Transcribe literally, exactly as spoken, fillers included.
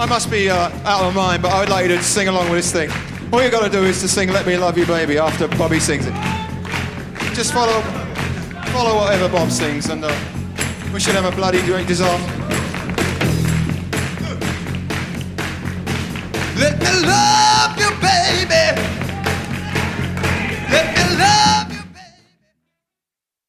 must be uh, out of my mind, but I would like you to sing along with this thing. All you got to do is to sing "Let Me Love You, Baby" after Bobby sings it. Just follow, follow whatever Bob sings, and uh, we should have a bloody great disaster. Let me love.